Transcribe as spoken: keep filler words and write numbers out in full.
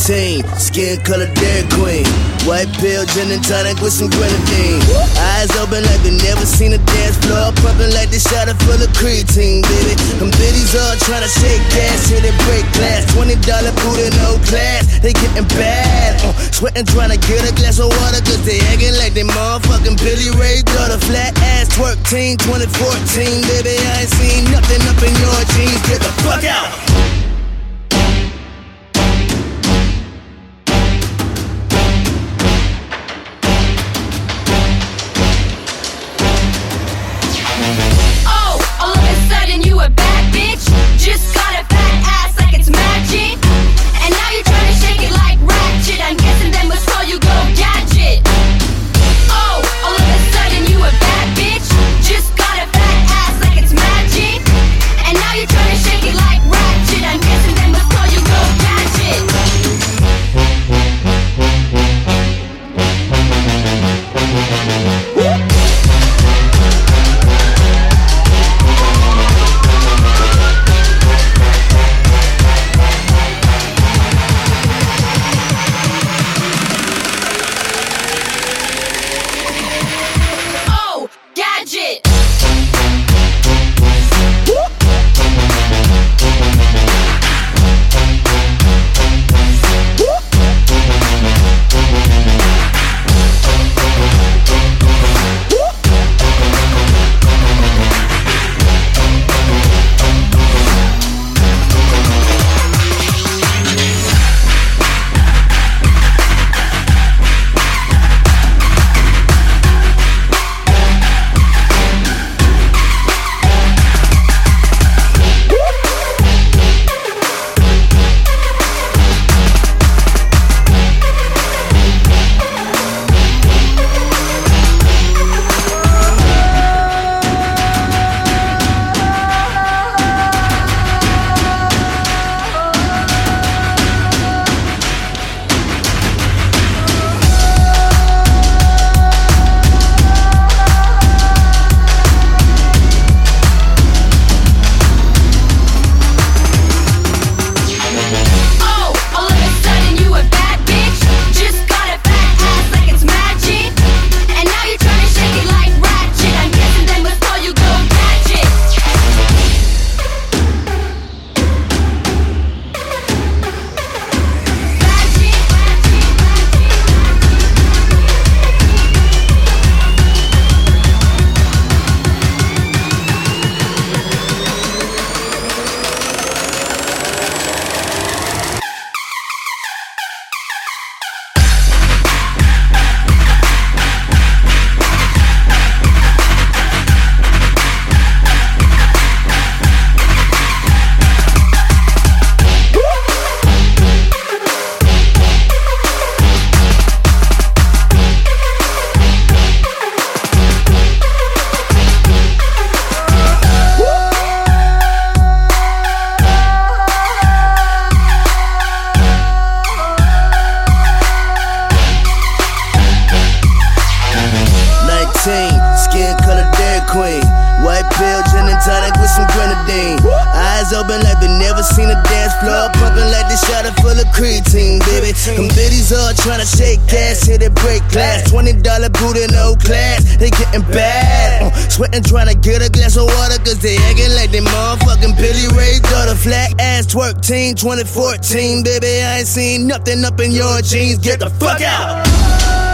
nineteen, skin color Dairy Queen. White pill, gin and tonic with some grenadine. Eyes open like they never seen a dance floor. Pumping like they shot it full of creatine, baby. Them biddies all tryna shake gas till they break glass. twenty dollar booty, no class. They getting bad. Uh, sweating tryna get a glass of water, cause they acting like they motherfucking Billy Ray daughter. Flat ass twerk team, twenty fourteen, baby. I ain't seen nothing up in your jeans. Get the fuck out. Just got a fat ass like it's magic. And now you're trying to shake it like ratchet. I'm guessing that must call you go gadget. Oh, all of a sudden you a bad bitch. Just got a fat ass like it's magic. And now you're trying to shake it like ratchet. I'm guessing that must call you go gadget. Skin color Dairy Queen. White pill, gin and tonic with some grenadine. Eyes open like they never seen a dance floor. Pumping like they shot it full of creatine, baby. Them biddies all tryna shake gas till they break glass. twenty dollar booty, no class. They getting bad. Uh, sweating tryna get a glass of water, cause they acting like they motherfucking Billy Ray daughter. Flat ass twerk team, twenty fourteen, baby. I ain't seen nothing up in your jeans. Get the fuck out.